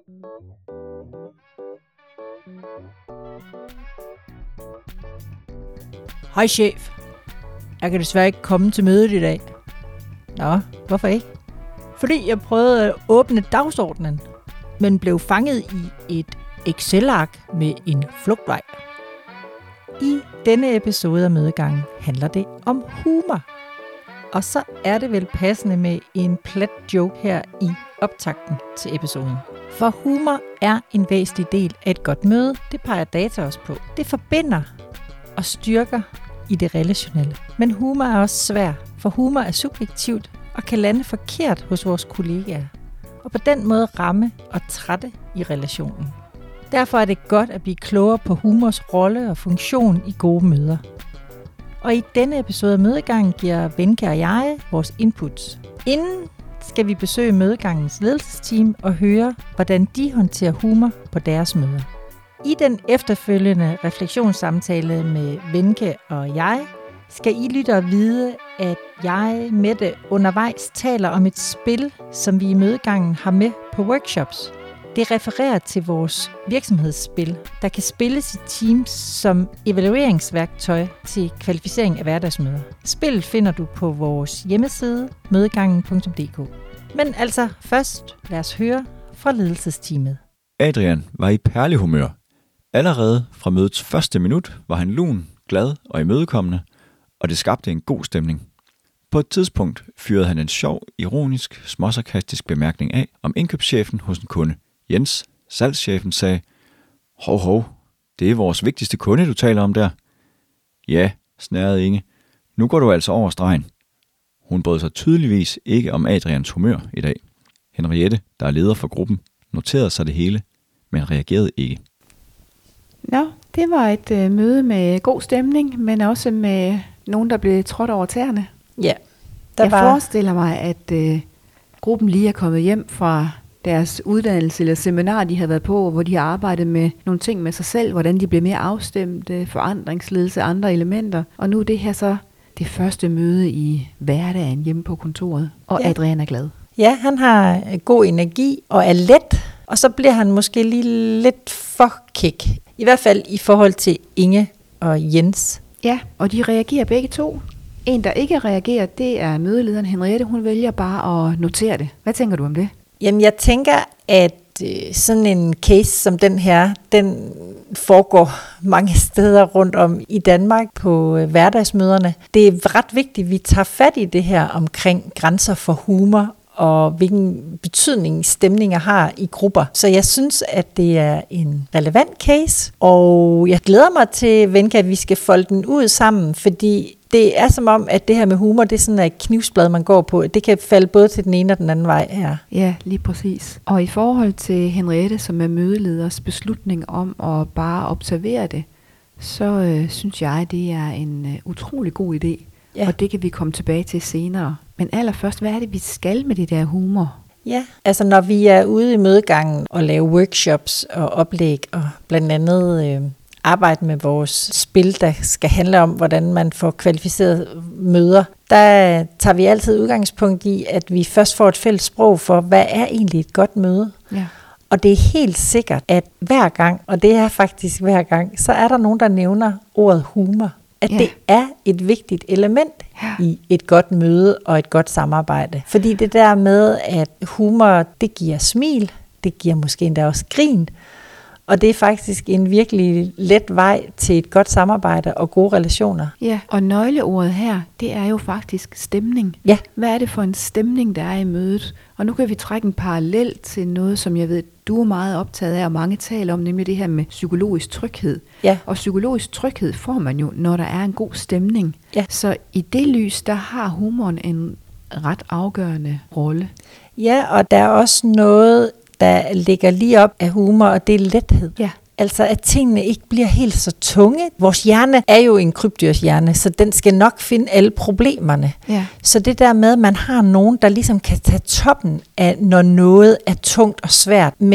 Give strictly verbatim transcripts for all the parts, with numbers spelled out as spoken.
Hej chef. Jeg kan desværre ikke komme til mødet i dag. Nå, hvorfor ikke? Fordi jeg prøvede at åbne dagsordenen, men blev fanget i et Excel-ark med en flugtvej. I denne episode af Mødegangen handler det om humor. Og så er det vel passende med en plat joke her i optakten til episoden. For humor er en væsentlig del af et godt møde. Det peger data også på. Det forbinder og styrker i det relationelle. Men humor er også svær, for humor er subjektivt og kan lande forkert hos vores kollegaer. Og på den måde ramme og trætte i relationen. Derfor er det godt at blive klogere på humors rolle og funktion i gode møder. Og i denne episode af Mødegangen giver Wenche og jeg vores inputs. Inden skal vi besøge Mødegangens ledelsesteam og høre, hvordan de håndterer humor på deres møder. I den efterfølgende refleksionssamtale med Wenche og jeg, skal I lytte og vide, at jeg, Mette, undervejs taler om et spil, som vi i Mødegangen har med på workshops. Det refererer til vores virksomhedsspil, der kan spilles i teams som evalueringsværktøj til kvalificering af hverdagsmøder. Spillet finder du på vores hjemmeside mødegangen punktum d k. Men altså først, lad os høre fra ledelsesteamet. Adrian var i perlehumør. Allerede fra mødets første minut var han lun, glad og imødekommende, og det skabte en god stemning. På et tidspunkt fyrede han en sjov, ironisk, småsarkastisk bemærkning af om indkøbschefen hos en kunde. Jens, salgschefen, sagde, hov, hov, det er vores vigtigste kunde, du taler om der. Ja, snærede Inge. Nu går du altså over stregen. Hun brød sig tydeligvis ikke om Adrians humør i dag. Henriette, der er leder for gruppen, noterede sig det hele, men reagerede ikke. Nå, det var et øh, møde med god stemning, men også med nogen, der blev trådt over tæerne. Ja. Der Jeg var... forestiller mig, at øh, gruppen lige er kommet hjem fra deres uddannelse eller seminar, de har været på, hvor de har arbejdet med nogle ting med sig selv, hvordan de bliver mere afstemte, forandringsledelse, andre elementer. Og nu er det her så det første møde i hverdagen hjemme på kontoret, og ja. Adrian er glad. Ja, han har god energi og er let, og så bliver han måske lige lidt for kæk. I hvert fald i forhold til Inge og Jens. Ja, og de reagerer begge to. En, der ikke reagerer, det er mødelederen Henriette. Hun vælger bare at notere det. Hvad tænker du om det? Jamen, jeg tænker, at øh, sådan en case som den her, den foregår mange steder rundt om i Danmark på øh, hverdagsmøderne. Det er ret vigtigt, at vi tager fat i det her omkring grænser for humor, og hvilken betydning stemninger har i grupper. Så jeg synes, at det er en relevant case, og jeg glæder mig til, Wenche, at vi skal folde den ud sammen, fordi det er som om, at det her med humor, det er sådan et knivsblad, man går på. Det kan falde både til den ene og den anden vej her. Ja, lige præcis. Og i forhold til Henriette, som er mødeleders beslutning om at bare observere det, så øh, synes jeg, det er en øh, utrolig god idé. Ja. Og det kan vi komme tilbage til senere. Men allerførst, hvad er det, vi skal med det der humor? Ja, altså når vi er ude i mødegangen og laver workshops og oplæg, og blandt andet øh, arbejde med vores spil, der skal handle om, hvordan man får kvalificerede møder, der tager vi altid udgangspunkt i, at vi først får et fælles sprog for, hvad er egentlig et godt møde? Ja. Og det er helt sikkert, at hver gang, og det er faktisk hver gang, så er der nogen, der nævner ordet humor. At ja. Det er et vigtigt element ja. I et godt møde og et godt samarbejde. Fordi det der med, at humor, det giver smil, det giver måske endda også grin, og det er faktisk en virkelig let vej til et godt samarbejde og gode relationer. Ja, og nøgleordet her, det er jo faktisk stemning. Ja. Hvad er det for en stemning, der er i mødet? Og nu kan vi trække en parallel til noget, som jeg ved, du er meget optaget af, og mange taler om, nemlig det her med psykologisk tryghed. Ja. Og psykologisk tryghed får man jo, når der er en god stemning. Ja. Så i det lys, der har humoren en ret afgørende rolle. Ja, og der er også noget, der ligger lige op af humor, og det er lethed. Ja. Altså, at tingene ikke bliver helt så tunge. Vores hjerne er jo en krybdyrshjerne, så den skal nok finde alle problemerne. Ja. Så det der med, at man har nogen, der ligesom kan tage toppen af, når noget er tungt og svært, men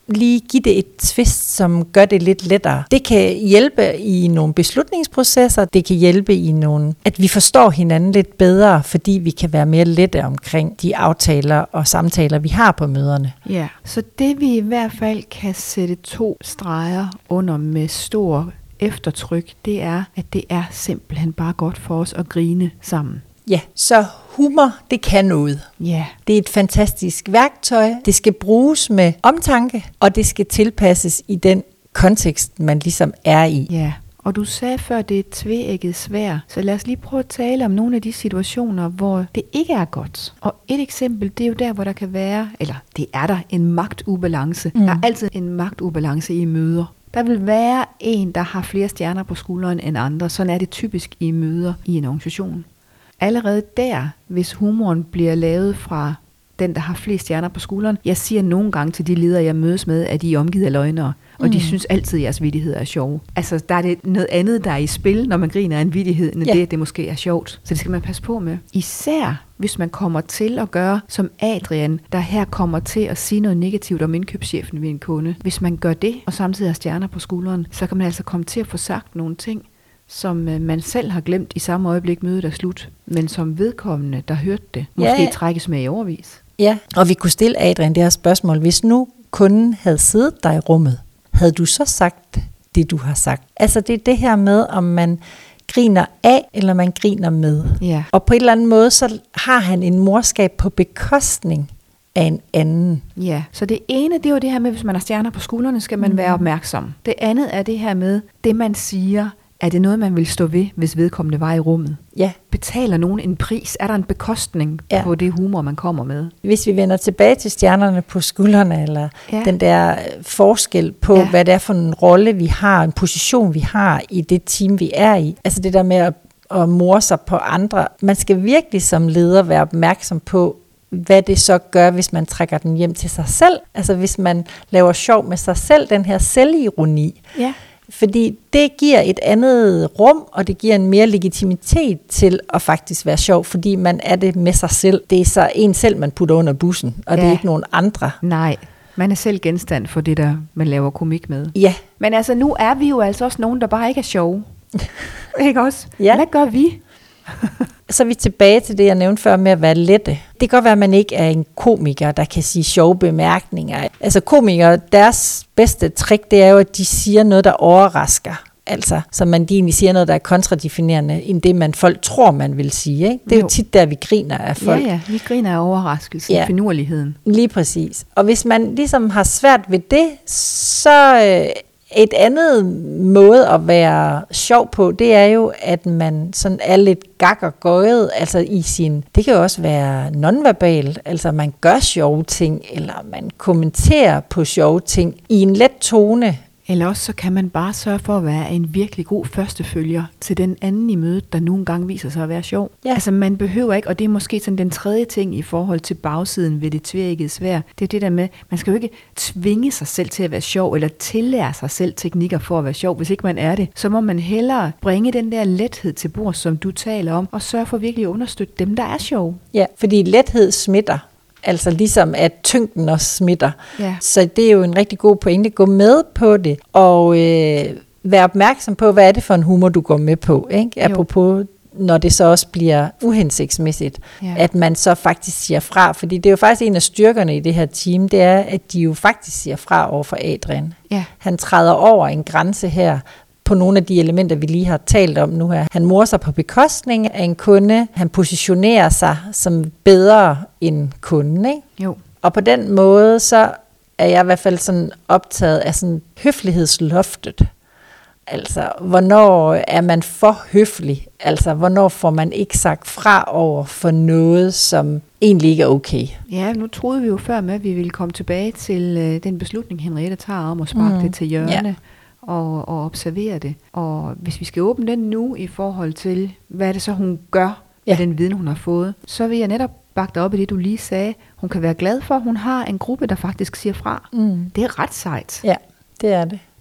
lige give det et twist, som gør det lidt lettere. Det kan hjælpe i nogle beslutningsprocesser, det kan hjælpe i nogle, at vi forstår hinanden lidt bedre, fordi vi kan være mere lette omkring de aftaler og samtaler, vi har på møderne. Ja, så det vi i hvert fald kan sætte to streger under med stor eftertryk, det er, at det er simpelthen bare godt for os at grine sammen. Ja, så humor, det kan noget. Ja. Det er et fantastisk værktøj. Det skal bruges med omtanke, og det skal tilpasses i den kontekst, man ligesom er i. Ja, og du sagde før, det er et tveægget sværd. Så lad os lige prøve at tale om nogle af de situationer, hvor det ikke er godt. Og et eksempel, det er jo der, hvor der kan være, eller det er der, en magtubalance. Mm. Der er altid en magtubalance i møder. Der vil være en, der har flere stjerner på skulderen end andre. Sådan er det typisk i møder i en organisation. Allerede der, hvis humoren bliver lavet fra den, der har flest stjerner på skulderen, jeg siger nogle gange til de ledere, jeg mødes med, at de er omgivet af løgnere, og mm. de synes altid, at jeres vittigheder er sjove. Altså, der er det noget andet, der er i spil, når man griner af en vittighed, end ja. det, at det måske er sjovt. Så det skal man passe på med. Især hvis man kommer til at gøre som Adrian, der her kommer til at sige noget negativt om indkøbschefen ved en kunde. Hvis man gør det, og samtidig har stjerner på skulderen, så kan man altså komme til at få sagt nogle ting, som man selv har glemt i samme øjeblik mødet er slut, men som vedkommende, der hørte det, måske ja, ja. trækkes med i overvis. Ja, og vi kunne stille Adrian det her spørgsmål. Hvis nu kunden havde siddet der i rummet, havde du så sagt det, du har sagt? Altså det er det her med, om man griner af, eller man griner med. Ja. Og på en eller anden måde, så har han en morskab på bekostning af en anden. Ja, så det ene, det er jo det her med, hvis man har stjerner på skuldrene, skal man mm. være opmærksom. Det andet er det her med, det man siger, er det noget, man vil stå ved, hvis vedkommende var i rummet? Ja. Betaler nogen en pris? Er der en bekostning ja. på det humor, man kommer med? Hvis vi vender tilbage til stjernerne på skuldrene, eller ja. den der forskel på, ja. hvad det er for en rolle, vi har, en position, vi har i det team, vi er i. Altså det der med at, at more sig på andre. Man skal virkelig som leder være opmærksom på, hvad det så gør, hvis man trækker den hjem til sig selv. Altså hvis man laver sjov med sig selv, den her selvironi. Ja. Fordi det giver et andet rum, og det giver en mere legitimitet til at faktisk være sjov, fordi man er det med sig selv. Det er så en selv, man putter under bussen, og ja. det er ikke nogen andre. Nej, man er selv genstand for det, der man laver komik med. Ja. Men altså, nu er vi jo altså også nogen, der bare ikke er sjove. Ikke også? Ja. Hvad gør vi? Så er vi tilbage til det, jeg nævnte før med at være lette. Det kan godt være, at man ikke er en komiker, der kan sige sjove bemærkninger. Altså komikere, deres bedste trick, det er jo, at de siger noget, der overrasker. Altså, så man de egentlig siger noget, der er kontradefinerende, end det, man folk tror, man vil sige. Ikke? Det er jo. jo tit der, vi griner af folk. Ja, ja, vi griner af overraskelsen, ja. finurligheden. Lige præcis. Og hvis man ligesom har svært ved det, så øh, et andet måde at være sjov på, det er jo, at man sådan er lidt gak og gøjet, altså i sin, det kan jo også være nonverbal, altså man gør sjove ting, eller man kommenterer på sjove ting i en let tone. Eller også så kan man bare sørge for at være en virkelig god førstefølger til den anden i mødet, der nogle gange viser sig at være sjov. Ja. Altså man behøver ikke, og det er måske sådan den tredje ting i forhold til bagsiden ved det tveæggede sværd, det er det der med, man skal jo ikke tvinge sig selv til at være sjov, eller tillære sig selv teknikker for at være sjov. Hvis ikke man er det, så må man hellere bringe den der lethed til bord, som du taler om, og sørge for virkelig at understøtte dem, der er sjov. Ja, fordi lethed smitter. Altså ligesom at tyngden også smitter. Ja. Så det er jo en rigtig god pointe. Gå med på det, og øh, vær opmærksom på, hvad er det for en humor, du går med på. Ikke? Apropos, når det så også bliver uhensigtsmæssigt, ja. at man så faktisk siger fra. Fordi det er jo faktisk en af styrkerne i det her team, det er, at de jo faktisk siger fra over for Adrian. Ja. Han træder over en grænse her, på nogle af de elementer, vi lige har talt om nu her. Han morer sig på bekostning af en kunde. Han positionerer sig som bedre end kunden. Ikke? Jo. Og på den måde, så er jeg i hvert fald sådan optaget af sådan høflighedsloftet. Altså, hvornår er man for høflig? Altså, hvornår får man ikke sagt fra over for noget, som egentlig ikke er okay? Ja, nu troede vi jo før med, at vi ville komme tilbage til øh, den beslutning, Henriette tager om at sparke mm. det til hjørne. Ja. Og, og observere det. Og hvis vi skal åbne den nu i forhold til, hvad er det så, hun gør ja. med den viden, hun har fået, så vil jeg netop bakke dig op i det, du lige sagde. Hun kan være glad for, at hun har en gruppe, der faktisk siger fra. Mm. Det er ret sejt. Ja, det er det.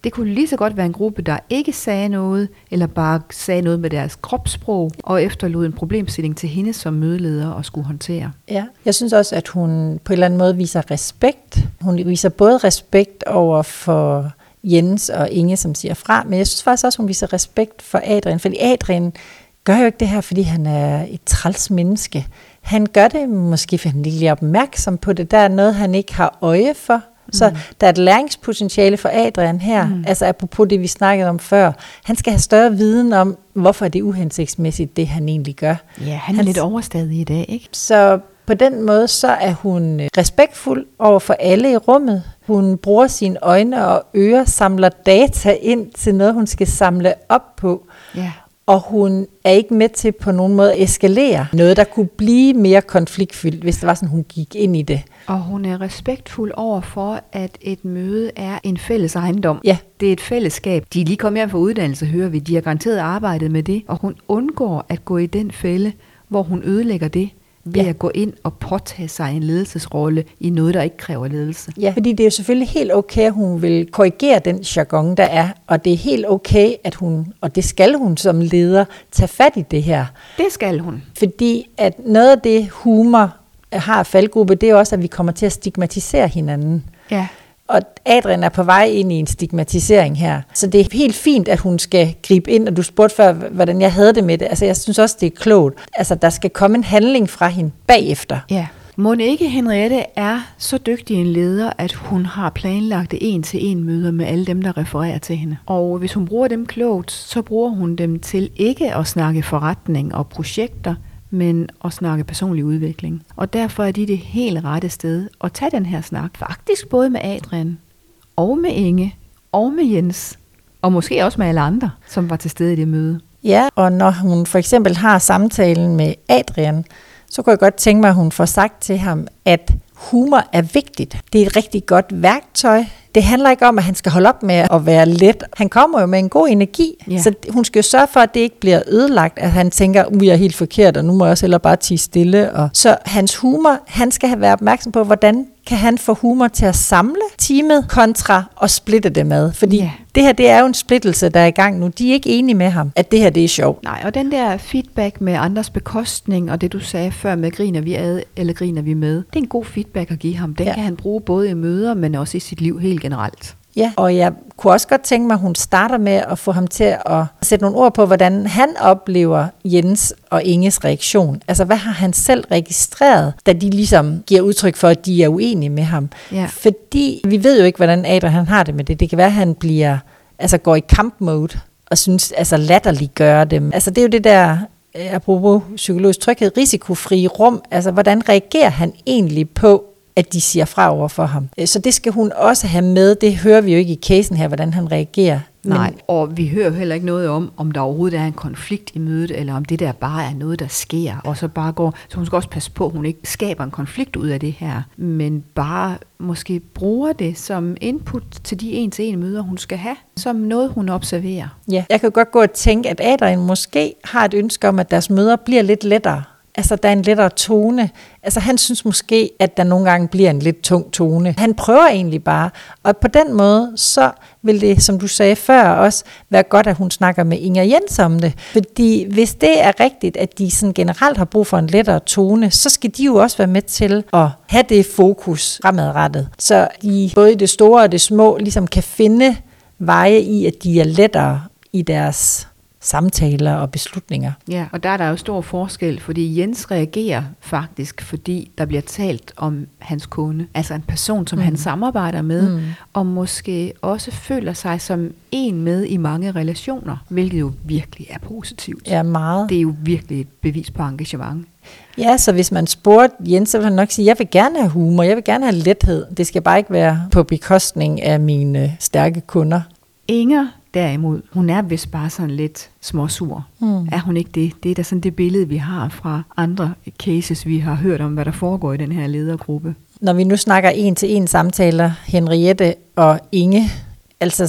Det kunne lige så godt være en gruppe, der ikke sagde noget, eller bare sagde noget med deres kropssprog, og efterlod en problemstilling til hende som mødeleder og skulle håndtere. Ja, jeg synes også, at hun på en eller anden måde viser respekt. Hun viser både respekt over for Jens og Inge, som siger fra, men jeg synes faktisk også, hun viser respekt for Adrian, fordi Adrian gør jo ikke det her, fordi han er et træls menneske. Han gør det måske, fordi han lige er opmærksom på det. Der er noget, han ikke har øje for. Mm. Så der er et læringspotentiale for Adrian her, mm. altså apropos det, vi snakkede om før. Han skal have større viden om, hvorfor det er uhensigtsmæssigt, det han egentlig gør. Ja, han er han, lidt overstadig i dag, ikke? Så på den måde, så er hun respektfuld over for alle i rummet. Hun bruger sine øjne og ører, samler data ind til noget, hun skal samle op på. Ja. Og hun er ikke med til på nogen måde at eskalere noget, der kunne blive mere konfliktfyldt, hvis det var sådan, hun gik ind i det. Og hun er respektfuld over for, at et møde er en fælles ejendom. Ja. Det er et fællesskab. De er lige kommet hjem fra uddannelse, hører vi. De har garanteret arbejdet med det. Og hun undgår at gå i den fælde, hvor hun ødelægger det, ved ja. at gå ind og påtage sig en ledelsesrolle i noget, der ikke kræver ledelse. Ja, fordi det er jo selvfølgelig helt okay, at hun vil korrigere den jargon, der er, og det er helt okay, at hun, og det skal hun som leder, tage fat i det her. Det skal hun. Fordi at noget af det humor har faldgruppe, det er også, at vi kommer til at stigmatisere hinanden. Ja. Og Adrian er på vej ind i en stigmatisering her. Så det er helt fint, at hun skal gribe ind, og du spurgte før, hvordan jeg havde det med det. Altså, jeg synes også, det er klogt. Altså, der skal komme en handling fra hende bagefter. Ja. Må ikke Henriette er så dygtig en leder, at hun har planlagt en-til-en møder med alle dem, der refererer til hende. Og hvis hun bruger dem klogt, så bruger hun dem til ikke at snakke forretning og projekter, men at snakke personlig udvikling. Og derfor er de det helt rette sted at tage den her snak. Faktisk både med Adrian, og med Inge, og med Jens, og måske også med alle andre, som var til stede i det møde. Ja, og når hun for eksempel har samtalen med Adrian, så kunne jeg godt tænke mig, at hun får sagt til ham, at humor er vigtigt. Det er et rigtig godt værktøj. Det handler ikke om, at han skal holde op med at være let. Han kommer jo med en god energi, ja. Så hun skal jo sørge for, at det ikke bliver ødelagt, at han tænker, at jeg er helt forkert, og nu må jeg også hellere bare tie stille. Og så hans humor, han skal have været opmærksom på, hvordan kan han få humor til at samle teamet kontra og splitte det med. Fordi ja. det her, det er jo en splittelse, der er i gang nu. De er ikke enige med ham, at det her, det er sjovt. Nej, og den der feedback med andres bekostning, og det du sagde før med, griner vi ad, eller griner vi med, det er en god feedback at give ham. Den ja. kan han bruge både i møder, men også i sit liv helt generelt. Ja, og jeg kunne også godt tænke mig, at hun starter med at få ham til at sætte nogle ord på, hvordan han oplever Jens og Inges reaktion. Altså, hvad har han selv registreret, da de ligesom giver udtryk for, at de er uenige med ham? Ja. Fordi vi ved jo ikke, hvordan Adrian han har det med det. Det kan være, at han bliver, altså går i kampmode og synes, altså latterliggøre dem. Altså, det er jo det der, apropos psykologisk tryghed, risikofri rum. Altså, hvordan reagerer han egentlig på, at de siger fra over for ham. Så det skal hun også have med. Det hører vi jo ikke i casen her, hvordan han reagerer. Nej, men, og vi hører heller ikke noget om, om der overhovedet er en konflikt i mødet, eller om det der bare er noget, der sker, og så bare går. Så hun skal også passe på, at hun ikke skaber en konflikt ud af det her, men bare måske bruger det som input til de en-til-en møder, hun skal have, som noget, hun observerer. Ja, jeg kan godt gå og tænke, at Adrian måske har et ønske om, at deres møder bliver lidt lettere. Altså, der er en lettere tone. Altså, han synes måske, at der nogle gange bliver en lidt tung tone. Han prøver egentlig bare. Og på den måde, så vil det, som du sagde før, også være godt, at hun snakker med Inger Jens om det. Fordi hvis det er rigtigt, at de sådan generelt har brug for en lettere tone, så skal de jo også være med til at have det fokus fremadrettet. Så de både i det store og det små ligesom kan finde veje i, at de er lettere i deres samtaler og beslutninger. Ja, og der er der jo stor forskel, fordi Jens reagerer faktisk, fordi der bliver talt om hans kone, altså en person, som mm. han samarbejder med, mm. og måske også føler sig som en med i mange relationer, hvilket jo virkelig er positivt. Ja, meget. Det er jo virkelig et bevis på engagement. Ja, så hvis man spurgte Jens, så vil han nok sige, jeg vil gerne have humor, jeg vil gerne have lethed. Det skal bare ikke være på bekostning af mine stærke kunder. Inger derimod, hun er vist bare sådan lidt småsur. Mm. Er hun ikke det? Det er da sådan det billede, vi har fra andre cases, vi har hørt om, hvad der foregår i den her ledergruppe. Når vi nu snakker en-til-en samtaler, Henriette og Inge, altså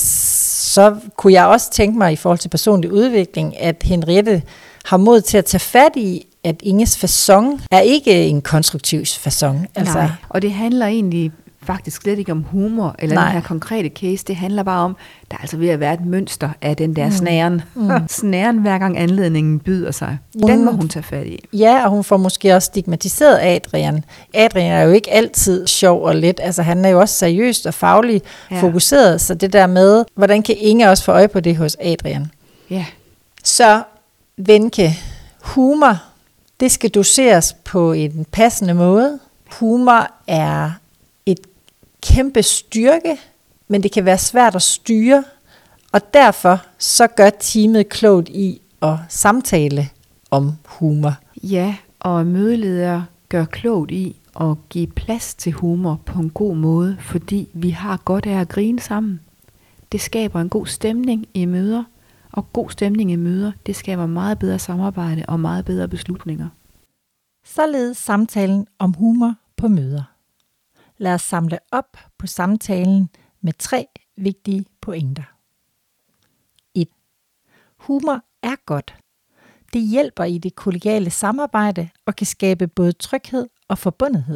så kunne jeg også tænke mig i forhold til personlig udvikling, at Henriette har mod til at tage fat i, at Inges facon er ikke en konstruktiv facon. Altså. Nej, og det handler egentlig faktisk slet ikke om humor, eller Nej. den her konkrete case. Det handler bare om, der er altså ved at være et mønster af den der Mm. snæren. Mm. Snæren, hver gang anledningen byder sig. Den må hun tage fat i. Ja, og hun får måske også stigmatiseret Adrian. Adrian er jo ikke altid sjov og let. Altså, han er jo også seriøst og fagligt Ja. fokuseret. Så det der med, hvordan kan Inge også få øje på det hos Adrian? Ja. Så, Wenche, humor, det skal doseres på en passende måde. Humor er et kæmpe styrke, men det kan være svært at styre, og derfor så gør teamet klogt i at samtale om humor. Ja, og mødeleder gør klogt i at give plads til humor på en god måde, fordi vi har godt af at grine sammen. Det skaber en god stemning i møder, og god stemning i møder, det skaber meget bedre samarbejde og meget bedre beslutninger. Således samtalen om humor på møder. Lad os samle op på samtalen med tre vigtige pointer. et. Humor er godt. Det hjælper i det kollegiale samarbejde og kan skabe både tryghed og forbundethed.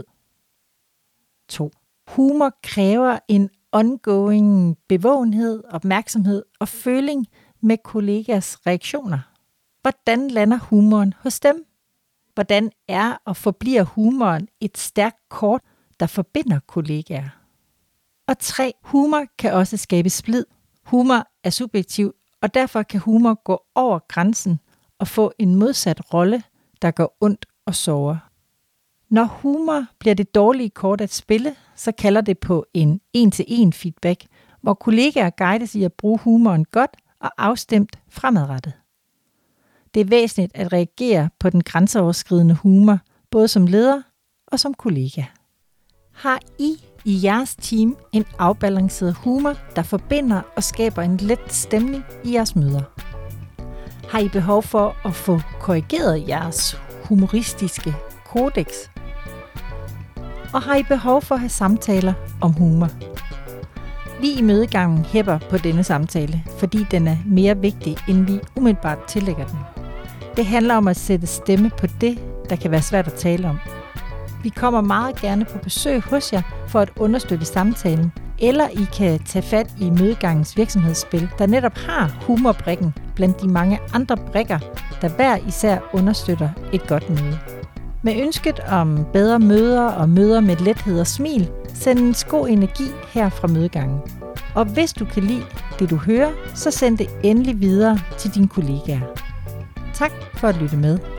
to. Humor kræver en ongoing bevågenhed, opmærksomhed og føling med kollegers reaktioner. Hvordan lander humoren hos dem? Hvordan er og forbliver humoren et stærkt kort, der forbinder kollegaer? Og tre. Humor kan også skabe splid. Humor er subjektiv, og derfor kan humor gå over grænsen og få en modsat rolle, der gør ondt og sårer. Når humor bliver det dårlige kort at spille, så kalder det på en en-til-en feedback, hvor kollegaer guides i at bruge humoren godt og afstemt fremadrettet. Det er væsentligt at reagere på den grænseoverskridende humor, både som leder og som kollega. Har I i jeres team en afbalanceret humor, der forbinder og skaber en let stemning i jeres møder? Har I behov for at få korrigeret jeres humoristiske kodex? Og har I behov for at have samtaler om humor? Vi i mødegangen hæpper på denne samtale, fordi den er mere vigtig, end vi umiddelbart tillægger den. Det handler om at sætte stemme på det, der kan være svært at tale om. Vi kommer meget gerne på besøg hos jer for at understøtte samtalen, eller I kan tage fat i mødegangens virksomhedsspil, der netop har humorbrikken blandt de mange andre brikker, der hver især understøtter et godt møde. Med ønsket om bedre møder og møder med lethed og smil, sendes god energi her fra mødegangen. Og hvis du kan lide det, du hører, så send det endelig videre til dine kollegaer. Tak for at lytte med.